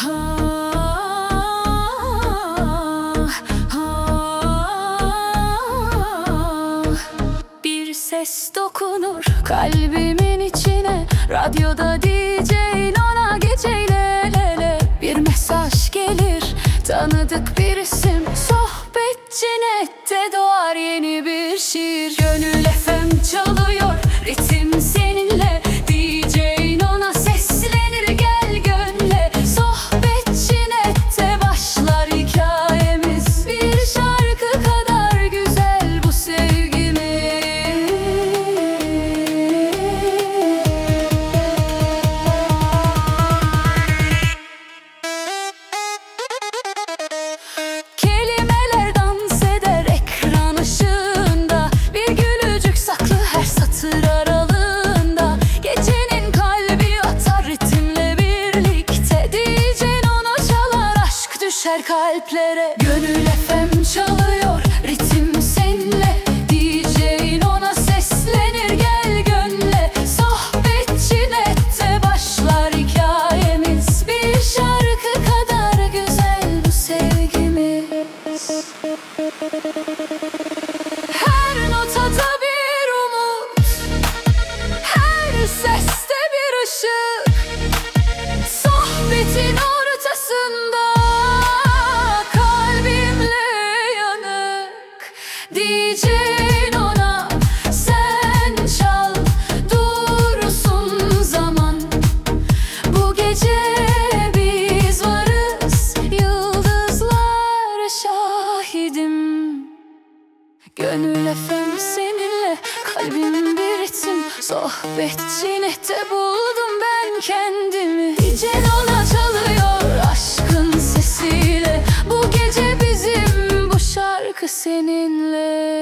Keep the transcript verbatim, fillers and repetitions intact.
Bir ses dokunur kalbimin içine, radyoda D J'in ona geceyle lele. Bir mesaj gelir, tanıdık bir isim, sohbetçi nette doğar yeni bir şiir. Gönül F M çalıyor, ritim seninle, D J'in ona seslenir gel gönle. Sohbetçi nette başlar hikayemiz, bir şarkı kadar güzel bu sevgimiz. Kelimeler dans eder ekran ışığında, bir gülücük saklı her satır aralığında. Gecenin kalbi atar ritimle birlikte, D J'in ona çalar, aşk düşer kalplere. Gönül F M çalıyor, ritim seninle, D J'in ona seslenir gel gönle. Sohbetçi nette başlar hikayemiz, bir şarkı kadar güzel bu sevgimiz. Her notada bir umut, her seste bir ışık. Sohbetin ortasında kalbimle yanık. D J'in ona sen çal, dursun zaman. Bu gece biz varız, yıldızlar şahidim. Gönül F M seninle, kalbim bir ritim, sohbetçi nette buldum ben kendimi. D J'in ona çalıyor aşkın sesiyle, bu gece bizim, bu şarkı seninle.